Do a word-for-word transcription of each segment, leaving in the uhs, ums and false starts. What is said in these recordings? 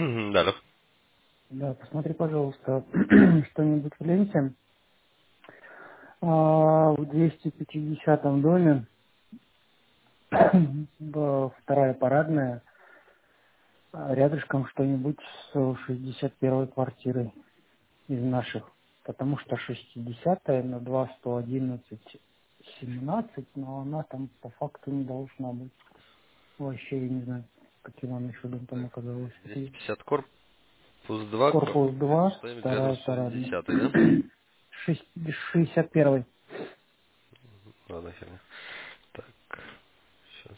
Да, да. Да, посмотри, пожалуйста, что-нибудь в ленте. А, в двести пятидесятом доме, в- вторая парадная, а рядышком что-нибудь с шестьдесят первой квартирой из наших. Потому что шестидесятая на два сто одиннадцать семнадцать, но она там по факту не должна быть. Вообще я не знаю, каким она чудом там Так, оказалась. двести пятьдесят корпус два, Корпус два, что-нибудь рядом вторая с парадная. шестидесятой, да? Шесть- шестьдесят первый. Ладно, херня. Так, сейчас.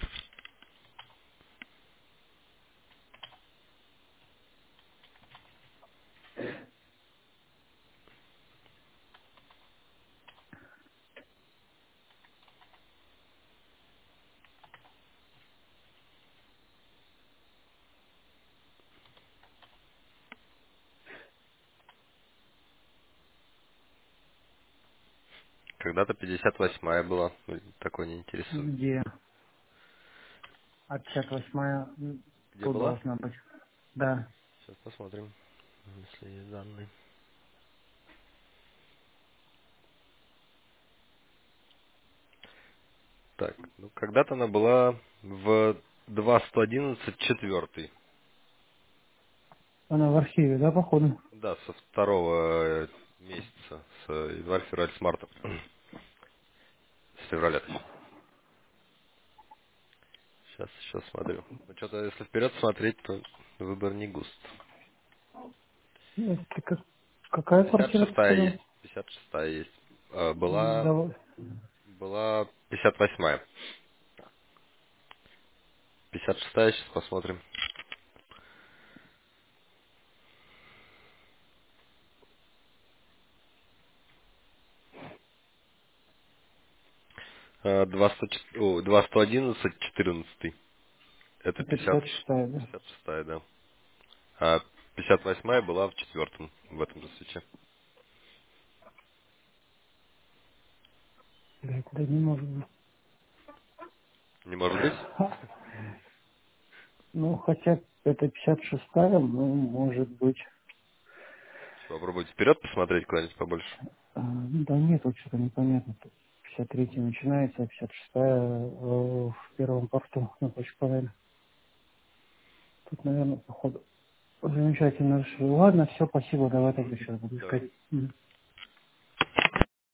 Когда-то пятьдесят восьмая была. Или такой не интересует. Где? А пятьдесят восьмая м, Где тут была? должна быть. Да. Сейчас посмотрим, если есть данные. Так, ну когда-то она была в два сто одиннадцать четвертый. Она в архиве, да, походу? Да, со второго э, месяца, с э, январь, февраль, с марта. С февраля, точнее. Сейчас еще смотрю. Ну, что-то, если вперед смотреть, то выбор не густ. Ну, ты как- какая пятьдесят квартира, ты шестая сказал? есть. пятьдесят шестая есть. А, была, Давай. была пятьдесят восьмая. пятьдесят шестая, сейчас посмотрим. А, два сто ч- о, два сто одиннадцать четырнадцатый. Это Это пятьдесят, пятьдесят шестая, да? пятьдесят шестая, да. А пятьдесят восьмая была в четвертом, в этом же свече. Блядь, да не может быть. Не может быть? Ха. Ну, хотя это пятьдесят шестая, ну, может быть. Попробуйте вперед посмотреть куда-нибудь побольше. А, ну, да нет, вот что-то непонятно. Тут пятьдесят третья начинается, а пятьдесят шестая э, в первом порту на почте панели. Тут, наверное, походу, замечательно. Ладно, все, спасибо, давай тогда сейчас буду Давай. искать. Мгм.